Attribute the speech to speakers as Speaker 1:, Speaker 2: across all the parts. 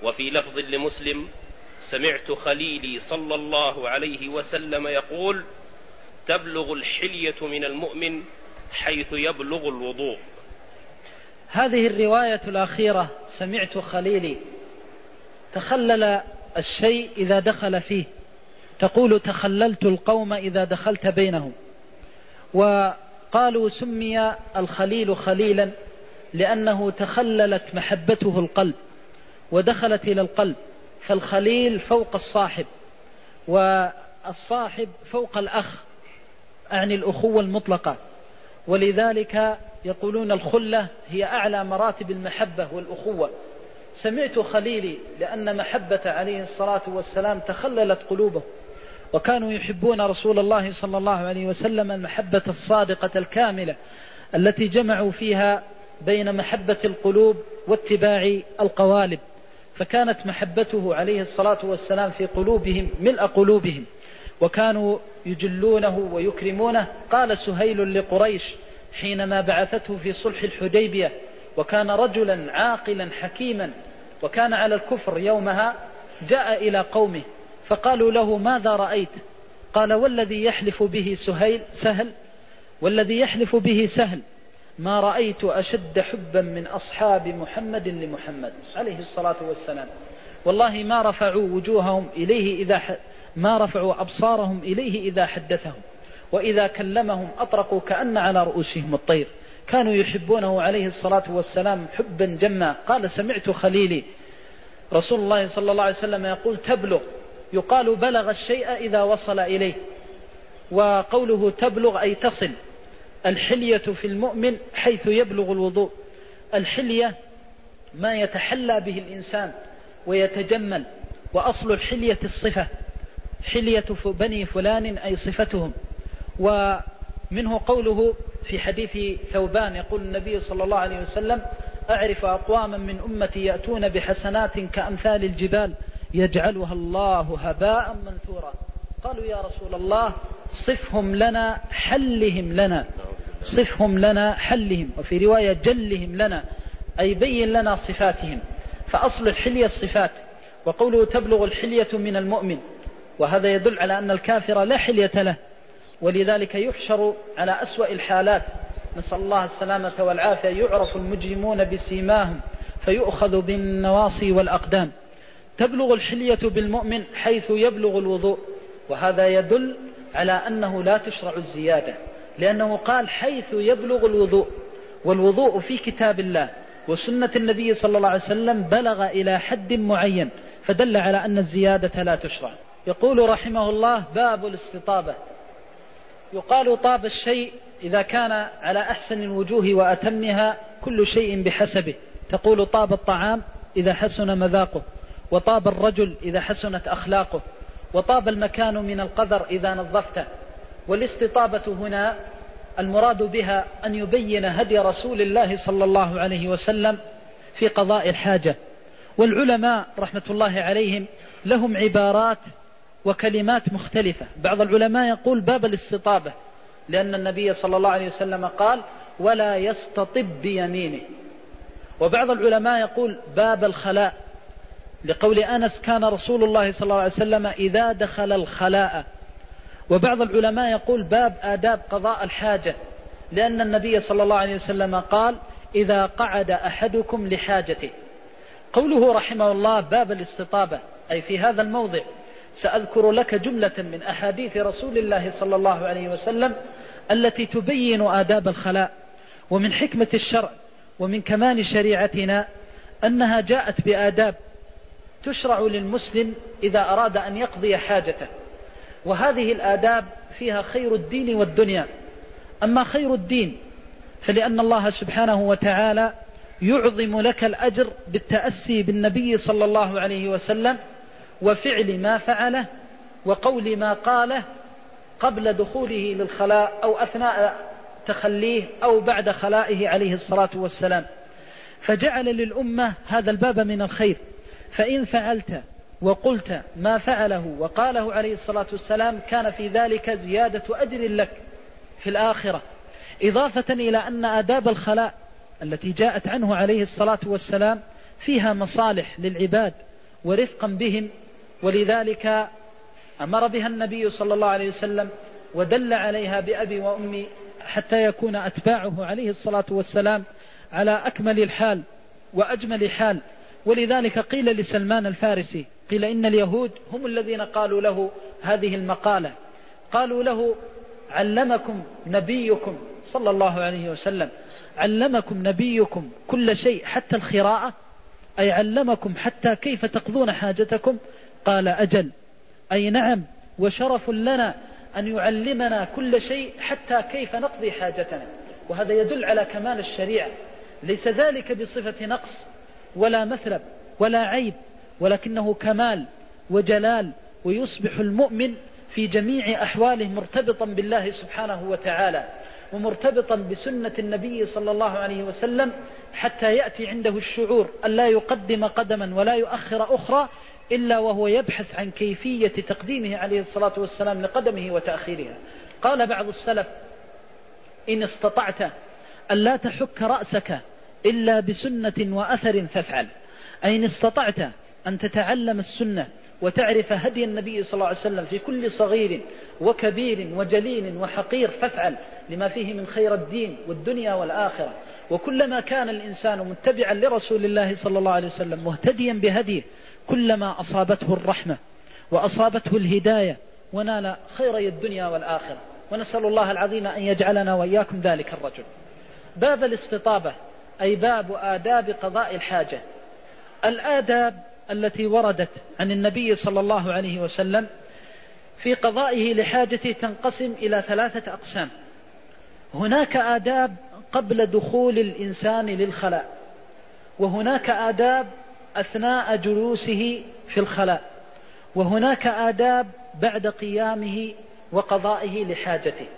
Speaker 1: وفي لفظ لمسلم: سمعت خليلي صلى الله عليه وسلم يقول: تبلغ الحلية من المؤمن حيث يبلغ الوضوء.
Speaker 2: هذه الرواية الأخيرة سمعت خليلي تخلل الشيء إذا دخل فيه، تقول تخللت القوم إذا دخلت بينهم. وقالوا سمي الخليل خليلا لأنه تخللت محبته القلب ودخلت إلى القلب، فالخليل فوق الصاحب والصاحب فوق الأخ، أعني الأخوة المطلقة، ولذلك يقولون الخلة هي أعلى مراتب المحبة والأخوة. سمعت خليلي لأن محبة عليه الصلاة والسلام تخللت قلوبه، وكانوا يحبون رسول الله صلى الله عليه وسلم المحبة الصادقة الكاملة التي جمعوا فيها بين محبة القلوب واتباع القوالب، فكانت محبته عليه الصلاة والسلام في قلوبهم ملء قلوبهم، وكانوا يجلونه ويكرمونه. قال سهيل لقريش حينما بعثته في صلح الحديبية، وكان رجلا عاقلا حكيما وكان على الكفر يومها، جاء إلى قومه فقالوا له: ماذا رأيت؟ قال: والذي يحلف به سهل، والذي يحلف به سهل، ما رأيت أشد حبا من أصحاب محمد لمحمد عليه الصلاة والسلام. والله ما رفعوا وجوههم إليه ما رفعوا أبصارهم إليه إذا حدثهم، وإذا كلمهم أطرقوا كأن على رؤوسهم الطير. كانوا يحبونه عليه الصلاة والسلام حبا جما. قال: سمعت خليلي رسول الله صلى الله عليه وسلم يقول: تبلغ، يقال بلغ الشيء إذا وصل إليه، وقوله تبلغ أي تصل. الحلية في المؤمن حيث يبلغ الوضوء. الحلية ما يتحلى به الإنسان ويتجمل، وأصل الحلية الصفة، حلية بني فلان أي صفتهم. ومنه قوله في حديث ثوبان، يقول النبي صلى الله عليه وسلم: أعرف أقواما من أمتي يأتون بحسنات كأمثال الجبال يجعلها الله هباء منثورا. قالوا: يا رسول الله صفهم لنا حلهم لنا، صفهم لنا حلهم، وفي رواية جلهم لنا أي بين لنا صفاتهم. فأصل الحلية الصفات. وقوله تبلغ الحلية من المؤمن، وهذا يدل على أن الكافر لا حلية له، ولذلك يحشر على أسوأ الحالات، نسأل الله السلامة والعافية. يعرف المجرمون بسيماهم فيؤخذ بالنواصي والأقدام. تبلغ الحلية بالمؤمن حيث يبلغ الوضوء، وهذا يدل على أنه لا تشرع الزيادة، لأنه قال حيث يبلغ الوضوء، والوضوء في كتاب الله وسنة النبي صلى الله عليه وسلم بلغ إلى حد معين، فدل على أن الزيادة لا تشرع. يقول رحمه الله: باب الاستطابة. يقال طاب الشيء إذا كان على أحسن الوجوه وأتمها، كل شيء بحسبه. تقول طاب الطعام إذا حسن مذاقه، وطاب الرجل إذا حسنت أخلاقه، وطاب المكان من القذر إذا نظفته. والاستطابة هنا المراد بها أن يبين هدي رسول الله صلى الله عليه وسلم في قضاء الحاجة. والعلماء رحمة الله عليهم لهم عبارات وكلمات مختلفة. بعض العلماء يقول باب الاستطابة، لأن النبي صلى الله عليه وسلم قال: ولا يستطب بيمينه. وبعض العلماء يقول باب الخلاء، لقول أنس: كان رسول الله صلى الله عليه وسلم إذا دخل الخلاء. وبعض العلماء يقول باب آداب قضاء الحاجة، لأن النبي صلى الله عليه وسلم قال: إذا قعد أحدكم لحاجته. قوله رحمه الله باب الاستطابة، أي في هذا الموضع سأذكر لك جملة من أحاديث رسول الله صلى الله عليه وسلم التي تبين آداب الخلاء. ومن حكمة الشرع ومن كمال شريعتنا أنها جاءت بآداب تشرع للمسلم إذا أراد أن يقضي حاجته، وهذه الآداب فيها خير الدين والدنيا. أما خير الدين فلأن الله سبحانه وتعالى يعظم لك الأجر بالتأسي بالنبي صلى الله عليه وسلم، وفعل ما فعله وقول ما قاله قبل دخوله للخلاء أو أثناء تخليه أو بعد خلائه عليه الصلاة والسلام. فجعل للأمة هذا الباب من الخير. فإن فعلت وقلت ما فعله وقاله عليه الصلاة والسلام كان في ذلك زيادة أجر لك في الآخرة، إضافة إلى أن آداب الخلاء التي جاءت عنه عليه الصلاة والسلام فيها مصالح للعباد ورفقا بهم، ولذلك أمر بها النبي صلى الله عليه وسلم ودل عليها بأبي وأمي حتى يكون أتباعه عليه الصلاة والسلام على أكمل الحال وأجمل حال. ولذلك قيل لسلمان الفارسي، قيل إن اليهود هم الذين قالوا له هذه المقالة، قالوا له: علمكم نبيكم صلى الله عليه وسلم، علمكم نبيكم كل شيء حتى الخراءة، أي علمكم حتى كيف تقضون حاجتكم؟ قال: أجل، أي نعم، وشرف لنا أن يعلمنا كل شيء حتى كيف نقضي حاجتنا. وهذا يدل على كمال الشريعة، ليس ذلك بصفة نقص ولا مثلب ولا عيب، ولكنه كمال وجلال، ويصبح المؤمن في جميع أحواله مرتبطا بالله سبحانه وتعالى، ومرتبطا بسنة النبي صلى الله عليه وسلم، حتى يأتي عنده الشعور أن لا يقدم قدما ولا يؤخر أخرى إلا وهو يبحث عن كيفية تقديمه عليه الصلاة والسلام لقدمه وتأخيرها. قال بعض السلف: إن استطعت أن لا تحك رأسك إلا بسنة وأثر فافعل. أي إن استطعت أن تتعلم السنة وتعرف هدي النبي صلى الله عليه وسلم في كل صغير وكبير وجليل وحقير فافعل، لما فيه من خير الدين والدنيا والآخرة. وكلما كان الإنسان متبعا لرسول الله صلى الله عليه وسلم مهتديا بهديه، كلما أصابته الرحمة وأصابته الهداية ونال خيري الدنيا والآخرة. ونسأل الله العظيم أن يجعلنا وإياكم ذلك الرجل. باب الاستطابة، أي باب آداب قضاء الحاجة. الآداب التي وردت عن النبي صلى الله عليه وسلم في قضائه لحاجته تنقسم إلى 3 أقسام. هناك آداب قبل دخول الإنسان للخلاء، وهناك آداب أثناء جلوسه في الخلاء، وهناك آداب بعد قيامه وقضائه لحاجته.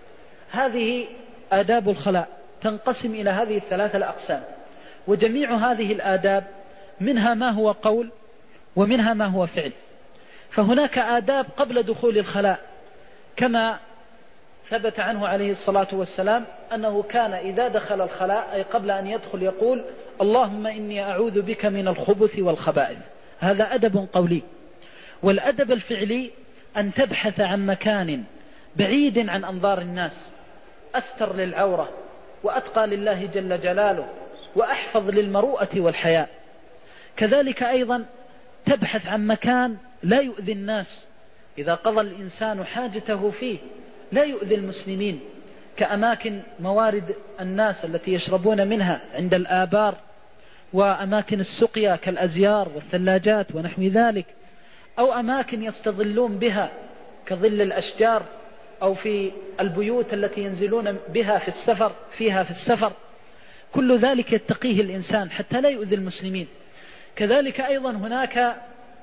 Speaker 2: هذه آداب الخلاء تنقسم إلى هذه 3 الأقسام، وجميع هذه الآداب منها ما هو قول ومنها ما هو فعل. فهناك آداب قبل دخول الخلاء، كما ثبت عنه عليه الصلاة والسلام أنه كان إذا دخل الخلاء، أي قبل أن يدخل، يقول: اللهم إني أعوذ بك من الخبث والخبائث. هذا أدب قولي. والأدب الفعلي أن تبحث عن مكان بعيد عن أنظار الناس، أستر للعورة وأتقى لله جل جلاله وأحفظ للمروءة والحياء. كذلك أيضا تبحث عن مكان لا يؤذي الناس، إذا قضى الإنسان حاجته فيه لا يؤذي المسلمين، كأماكن موارد الناس التي يشربون منها عند الآبار، وأماكن السقيا كالأزيار والثلاجات ونحو ذلك، أو أماكن يستظلون بها كظل الأشجار، أو في البيوت التي ينزلون بها فيها في السفر. كل ذلك يتقيه الإنسان حتى لا يؤذي المسلمين. كذلك أيضا هناك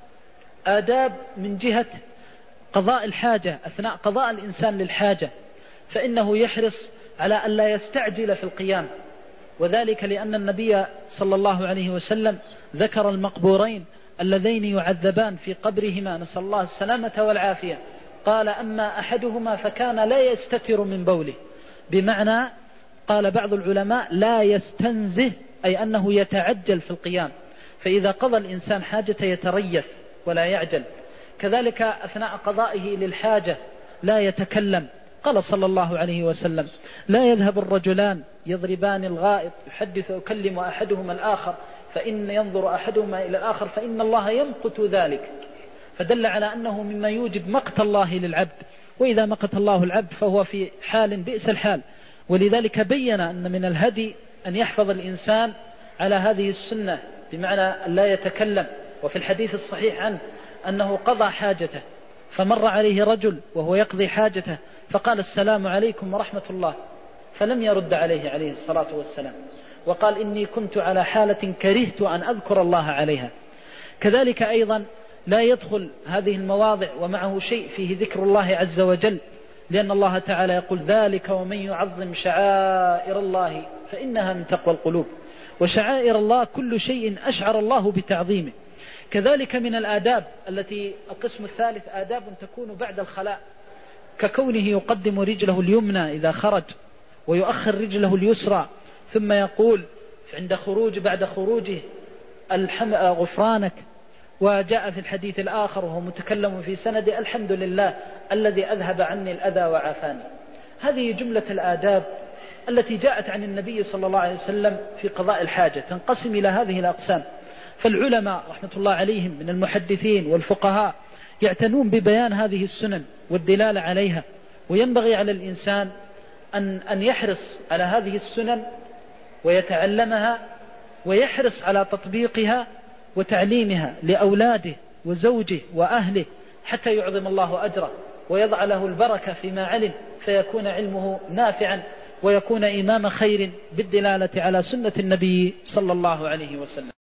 Speaker 2: آداب من جهة قضاء الحاجة. أثناء قضاء الإنسان للحاجة فإنه يحرص على أن لا يستعجل في القيام، وذلك لأن النبي صلى الله عليه وسلم ذكر المقبورين اللذين يعذبان في قبرهما، نسأل الله السلامة والعافية. قال: أما أحدهما فكان لا يستتر من بوله، بمعنى قال بعض العلماء لا يستنزه، أي أنه يتعجل في القيام، فإذا قضى الإنسان حاجته يتريث ولا يعجل. كذلك أثناء قضائه للحاجة لا يتكلم. قال صلى الله عليه وسلم: لا يذهب الرجلان يضربان الغائط يحدث يكلم أحدهما الآخر فإن ينظر أحدهما إلى الآخر فإن الله يمقت ذلك. فدل على أنه مما يوجب مقت الله للعبد، وإذا مقت الله العبد فهو في حال بئس الحال. ولذلك بين أن من الهدي أن يحفظ الإنسان على هذه السنة، بمعنى أن لا يتكلم. وفي الحديث الصحيح عنه أنه قضى حاجته فمر عليه رجل وهو يقضي حاجته فقال: السلام عليكم ورحمة الله، فلم يرد عليه الصلاة والسلام، وقال: إني كنت على حالة كرهت أن أذكر الله عليها. كذلك أيضا لا يدخل هذه المواضع ومعه شيء فيه ذكر الله عز وجل، لأن الله تعالى يقول: ذلك ومن يعظم شعائر الله فإنها من تقوى القلوب. وشعائر الله كل شيء أشعر الله بتعظيمه. كذلك من الآداب التي القسم الثالث آداب تكون بعد الخلاء، ككونه يقدم رجله اليمنى إذا خرج ويؤخر رجله اليسرى، ثم يقول بعد خروجه: غفرانك وجاء في الحديث الآخر وهو متكلم في سند: الحمد لله الذي أذهب عني الأذى وعافاني. هذه جملة الآداب التي جاءت عن النبي صلى الله عليه وسلم في قضاء الحاجة، تنقسم إلى هذه الأقسام. فالعلماء رحمة الله عليهم من المحدثين والفقهاء يعتنون ببيان هذه السنن والدلالة عليها، وينبغي على الإنسان أن يحرص على هذه السنن ويتعلمها، ويحرص على تطبيقها وتعليمها لأولاده وزوجه وأهله، حتى يعظم الله أجره ويضع له البركة فيما علم، فيكون علمه نافعا ويكون إمام خير بالدلالة على سنة النبي صلى الله عليه وسلم.